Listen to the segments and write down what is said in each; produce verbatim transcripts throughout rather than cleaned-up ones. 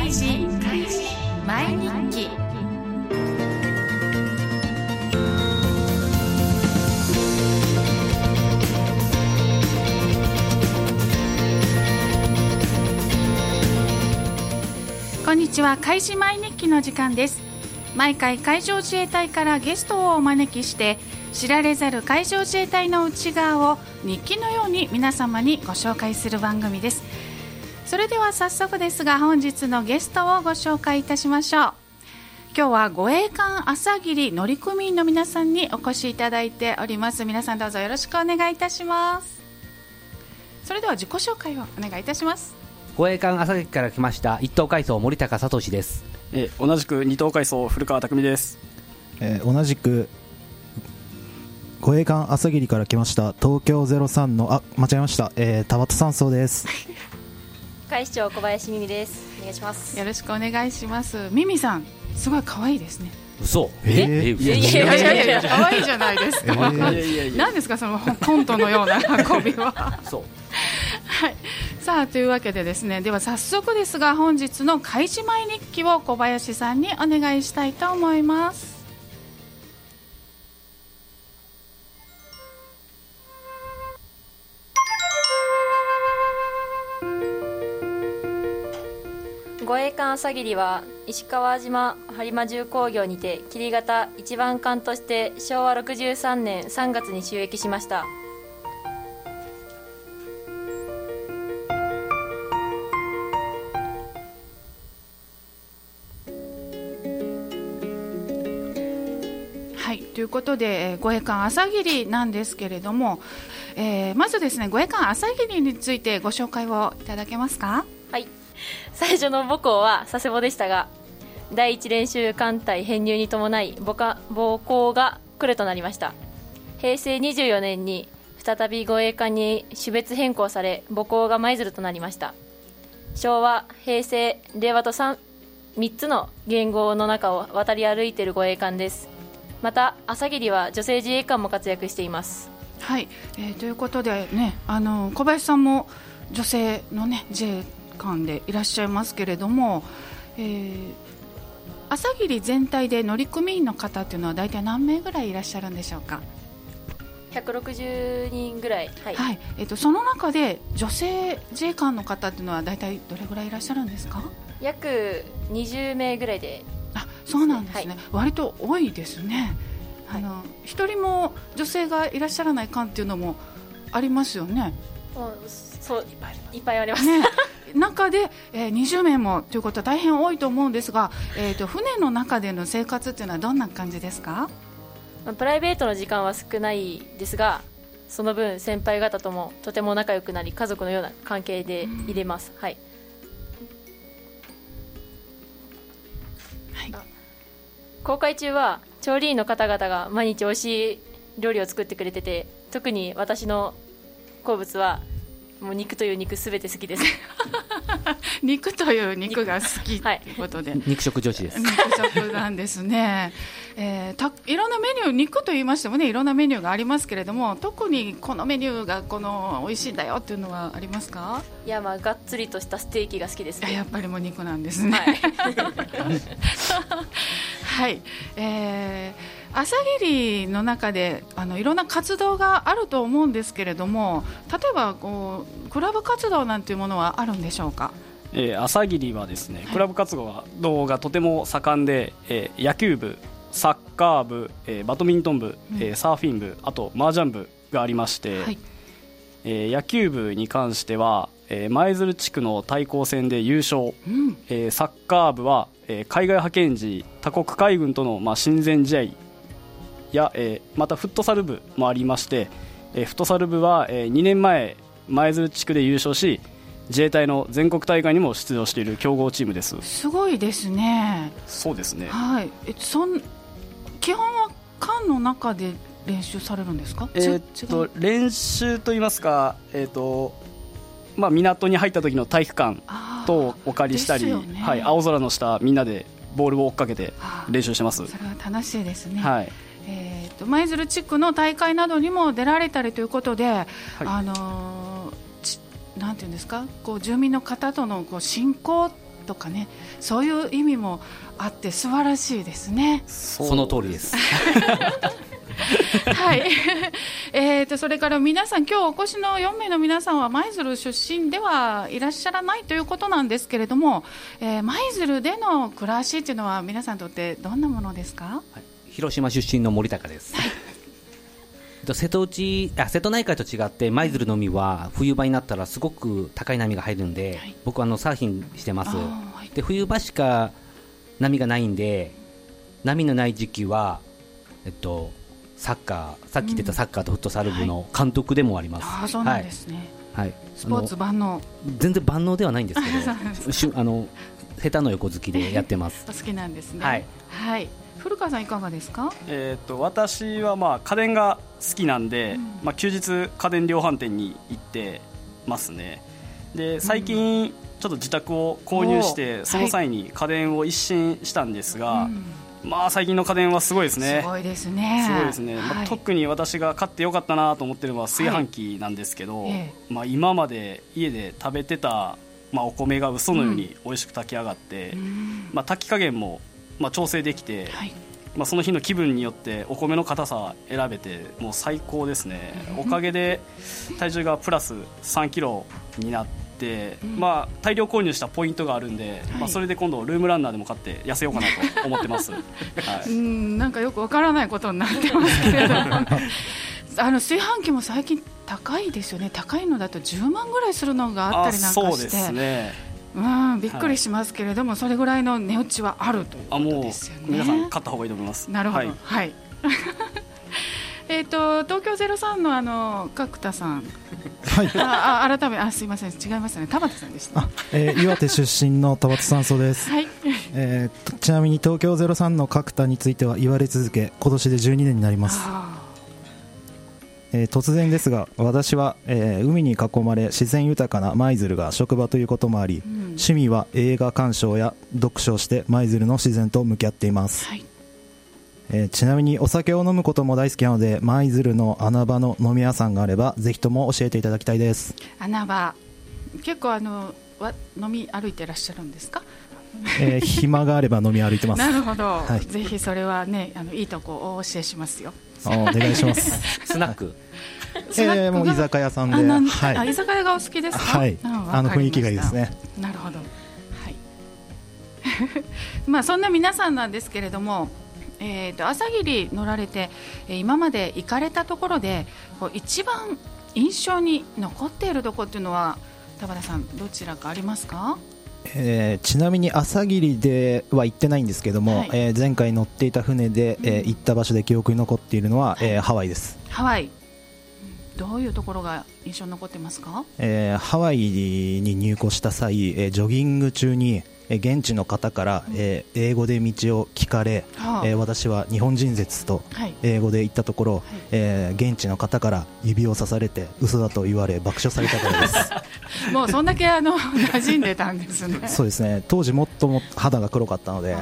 開示毎日記。こんにちは。開示毎日記の時間です。毎回海上自衛隊からゲストをお招きして知られざる海上自衛隊の内側を日記のように皆様にご紹介する番組です。それでは早速ですが本日のゲストをご紹介いたしましょう。今日は護衛艦あさぎり乗組員の皆さんにお越しいただいております。皆さんどうぞよろしくお願いいたします。それでは自己紹介をお願いいたします。 護衛艦あさぎりから来ました一等海曹森高聡です。 え同じく二等海曹古川匠です。 えー、同じく護衛艦あさぎりから来ました東京ゼロさんのあ間違えました、えー、田端山荘です。 海視長小林美美です。お願いします。 よろしくお願いします。ミミさんすごい可愛いですね。 嘘えー、 えいやいやいやいや可愛いじゃないですか。 えー、 何ですかそのコントのような運びは。 そうはい、さあというわけでですね、では早速ですが本日の開示毎日記を小林さんにお願いしたいと思います。 護衛艦あさぎりは石川島播磨重工業にて切り型一番艦としてしょうわろくじゅうさんねんさんがつに就役しました。 ということで護衛艦あさぎりなんですけれども、えー、まずですね護衛艦あさぎりについてご紹介をいただけますか。 はい、最初の母港は佐世保でしたが第一練習艦隊編入に伴い母港が呉となりました。へいせいにじゅうよねんに再び護衛艦に種別変更され母港が舞鶴となりました。昭和、平成、令和と 3, みっつの元号の中を渡り歩いている護衛艦です。またあさぎりは女性自衛官も活躍しています。 はい、えー、ということでね、あの小林さんも女性のね自衛官でいらっしゃいますけれども、えー、あさぎり全体で乗組員の方っていうのは大体何名ぐらいいらっしゃるんでしょうか。 ひゃくろくじゅうにんぐらい、はいはい、えー、とその中で女性自衛官の方っていうのは大体どれぐらいいらっしゃるんですか。 約にじゅうめいぐらいで。 あ、そうなんですね、はい、割と多いですね。 はい、 あの一人も女性がいらっしゃらない艦っていうのもありますよね。 そういっぱい、いっぱいあります、 ね、中で、えー、にじゅうめいもということは大変多いと思うんですが、えー、と船の中での生活っていうのはどんな感じですか。 まあ、プライベートの時間は少ないですがその分先輩方ともとても仲良くなり家族のような関係でいれます。うん、はい、はい、航海中は調理員の方々が毎日美味しい料理を作ってくれてて特に私の好物はもう肉という肉すべて好きです。 肉という肉が好きということで、 はい、肉食女子です。 肉食なんですね。えー、たいろんなメニュー肉と言いましてもねいろんなメニューがありますけれども特にこのメニューがこの美味しいんだよっていうのはありますか。 いやまあがっつりとしたステーキが好きですね。 やっぱりもう肉なんですね。はいはい、えー、あさぎりの中であのいろんな活動があると思うんですけれども例えばこうクラブ活動なんていうものはあるんでしょうか。 えー、あさぎりはですね、はい、クラブ活動がとても盛んで、えー、野球部サッカー部、えー、バドミントン部、うんえー、サーフィン部あと麻雀部がありまして、はいえー、野球部に関してはえー、舞鶴地区の対抗戦で優勝、うんえー、サッカー部は、えー、海外派遣時他国海軍との、まあ、親善試合や、えー、またフットサル部もありまして、えー、フットサル部は、えー、にねんまえ舞鶴地区で優勝し自衛隊の全国大会にも出場している強豪チームです。 すごいですね。 そうですね、 はい、えそん基本は艦の中で練習されるんですか。 えー、っと練習といいますか、えー、っとまあ、港に入った時の体育館とお借りしたり、ねはい、青空の下みんなでボールを追っかけて練習してます。 それは楽しいですね。 はいえー、と舞鶴地区の大会などにも出られたりということで、はいあのー、なんていうんですかこう住民の方とのこう親交とかね、そういう意味もあって素晴らしいですね。 その通りですはいえーとそれから皆さん、今日お越しのよんめいの皆さんは舞鶴出身ではいらっしゃらないということなんですけれども、えー、舞鶴での暮らしというのは皆さんにとってどんなものですか？ はい、広島出身の森高です、はい瀬戸内あ瀬戸内海と違って舞鶴の海は冬場になったらすごく高い波が入るんで、はい、僕はあのサーフィンしてます、はい、で冬場しか波がないんで、波のない時期は、えっと、サッカーさっき言ってたサッカーとフットサル部の監督でもあります、 うんはい、あそうなんですね、 はいはい、 スポーツ万能？ 全然万能ではないんですけどしあの下手の横好きでやってますお好きなんですね。 はい、 はい古川さんいかがですか？ えー、と私はまあ家電が好きなんで、うんまあ、休日家電量販店に行ってますね。で最近ちょっと自宅を購入して、うん、その際に家電を一新したんですが、はい、まあ最近の家電はすごいですね。 すごいですね。 すごいですね、はいまあ、特に私が買ってよかったなと思ってるのは炊飯器なんですけど、はいええまあ、今まで家で食べてた、まあ、お米が嘘のように美味しく炊き上がって、うんまあ、炊き加減もまあ、調整できて、はいまあ、その日の気分によってお米の硬さ選べてもう最高ですね。おかげで体重がプラスさんキロになって、うんまあ、大量購入したポイントがあるんで、はいまあ、それで今度ルームランナーでも買って痩せようかなと思ってます、はい、 うんなんかよくわからないことになってますけれどもあの炊飯器も最近高いですよね。高いのだとじゅうまんぐらいするのがあったりなんかして。 そうですねうん、びっくりしますけれども、はい、それぐらいの値打ちはあるということですよね。 あもう皆さん買った方がいいと思います。 なるほど、 はいはいえーと東京ゼロさんのあの角田さん、はい、ああ改めあすいません違いましたね田畑さんでした、 あ、えー、岩手出身の田畑三曹です、はいえー、ちなみに東京ゼロさんの角田については言われ続け今年でじゅうにねんになります。えー、突然ですが私は、えー、海に囲まれ自然豊かな舞鶴が職場ということもあり、うん、趣味は映画鑑賞や読書をして舞鶴の自然と向き合っています、はいえー、ちなみにお酒を飲むことも大好きなので舞鶴の穴場の飲み屋さんがあればぜひとも教えていただきたいです。 穴場結構あのわ飲み歩いてらっしゃるんですか？ えー、暇があれば飲み歩いてます。 なるほど、 はい、 ぜひそれはねあのいいとこをお教えしますよ。 お願いしますスナックえー、もう居酒屋さんで、 はい、あ居酒屋がお好きですか？ はい、あの雰囲気がいいですね。 なるほど、はいまあそんな皆さんなんですけれども、えー、と朝霧乗られて今まで行かれたところでこう一番印象に残っているところっていうのは田原さんどちらかありますか？ えー、ちなみに朝霧では行ってないんですけども、はいえー、前回乗っていた船で、えー、行った場所で記憶に残っているのは、えー、ハワイです。 ハワイどういうところが印象に残ってますか？ えー、ハワイに入港した際、えー、ジョギング中に、えー、現地の方から、えー、英語で道を聞かれ、はあえー、私は日本人説と英語で言ったところ、はいえー、現地の方から指をさされて嘘だと言われ爆笑されたからですもうそんだけあの馴染んでたんですね。 そうですね当時もっとも肌が黒かったので、はい、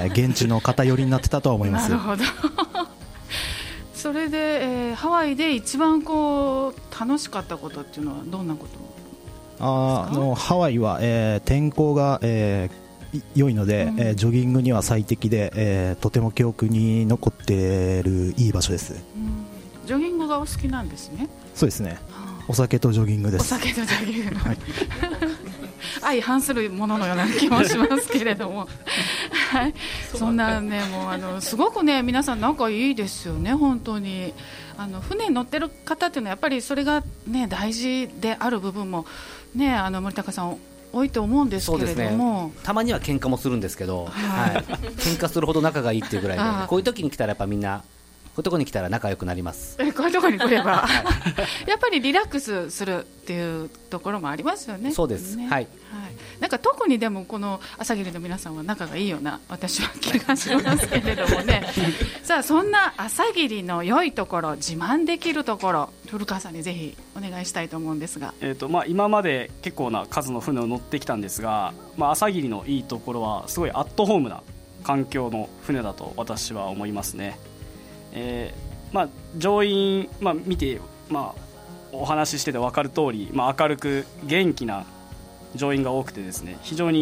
現地の方寄りになってたとは思います。 なるほどそれで、えー、ハワイで一番こう楽しかったことっていうのはどんなことですか？ ああのハワイは、えー、天候が、えー、良いので、うんえー、ジョギングには最適で、えー、とても記憶に残っているいい場所です、うん、 ジョギングがお好きなんですね。 そうですね、はあ、お酒とジョギングです。 お酒とジョギング、はい、相反するもののような気もしますけれどもはい、そんなねもうあのすごくね皆さん仲いいですよね。本当にあの船に乗ってる方っていうのはやっぱりそれがね大事である部分もねあの森高さん多いと思うんですけれども、 ね、たまには喧嘩もするんですけど、はいはい、喧嘩するほど仲がいいっていうぐらいでこういう時に来たらやっぱみんなこういうところに来たら仲良くなります。 えこういうところに来ればやっぱりリラックスするっていうところもありますよね。 そうです、ねはいはい、 なんか特にでもこの朝霧の皆さんは仲がいいような私は気がしますけれどもねさあそんな朝霧の良いところ自慢できるところ古川さんにぜひお願いしたいと思うんですが、 えーとまあ、今まで結構な数の船を乗ってきたんですが、まあ、朝霧のいいところはすごいアットホームな環境の船だと私は思いますね。えーまあ、乗員、まあ、見て、まあ、お話ししてて分かる通り、まあ、明るく元気な乗員が多くてですね非常に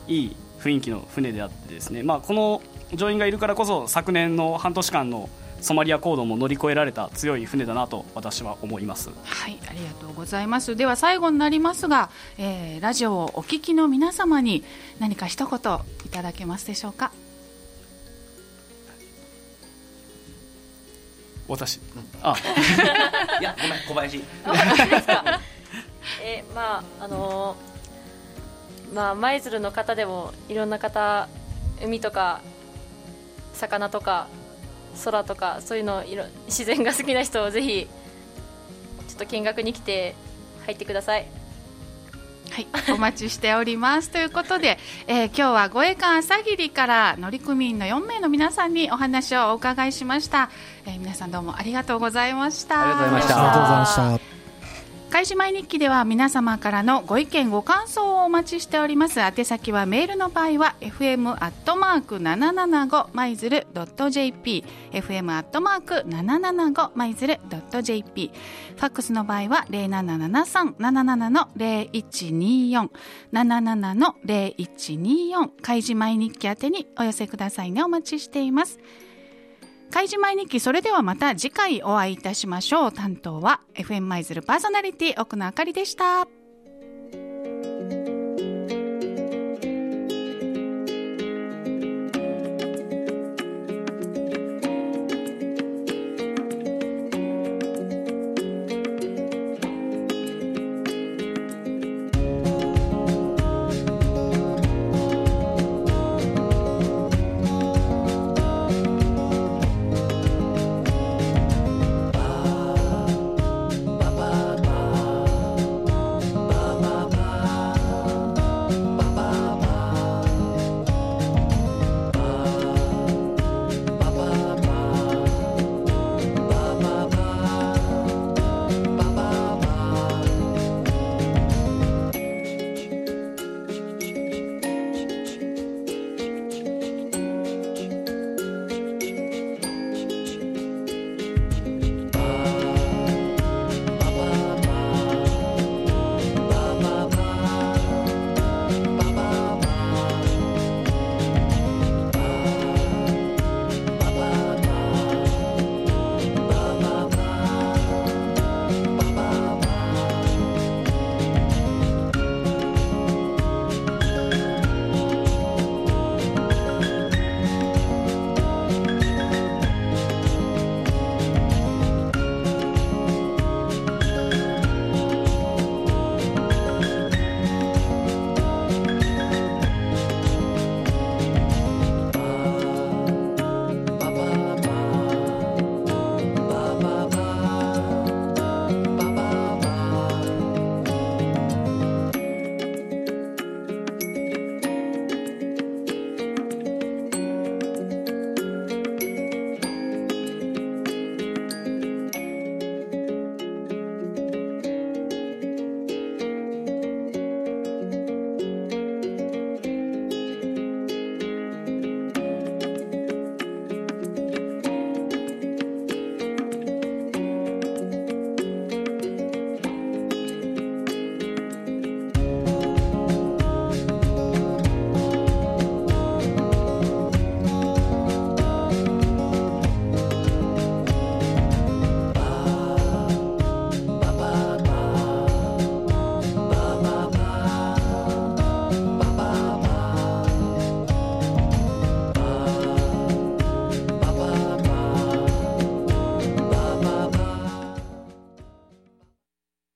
いい雰囲気の船であってですね、まあ、この乗員がいるからこそ昨年の半年間のソマリア行動も乗り越えられた強い船だなと私は思います。 はい、ありがとうございます。では最後になりますが、えー、ラジオをお聞きの皆様に何か一言いただけますでしょうか。 私、あいやごめん小林えー、まああのー、まあ舞鶴の方でもいろんな方、海とか魚とか空とかそういうのいろ自然が好きな人をぜひちょっと見学に来て入ってください。 はい、お待ちしておりますということで、えー、今日は護衛艦あさぎりから乗組員のよんめいの皆さんにお話をお伺いしました。えー、皆さんどうもありがとうございました。 ありがとうございました。 ありがとうございました。 開示前日記では皆様からのご意見ご感想をお待ちしております。宛先はメールの場合は エフエム アットマーク ななななご マイズル ドット ジェーピー エフエム アットマーク ななななご マイズル ドット ジェーピー ファックスの場合は ゼロななななさん なななな の ゼロいちによん なななな の ゼロいちによん 開示前日記宛てにお寄せくださいね。お待ちしています。開示前日記、それではまた次回お会いいたしましょう。担当は エフエム 舞鶴パーソナリティ奥野あかりでした。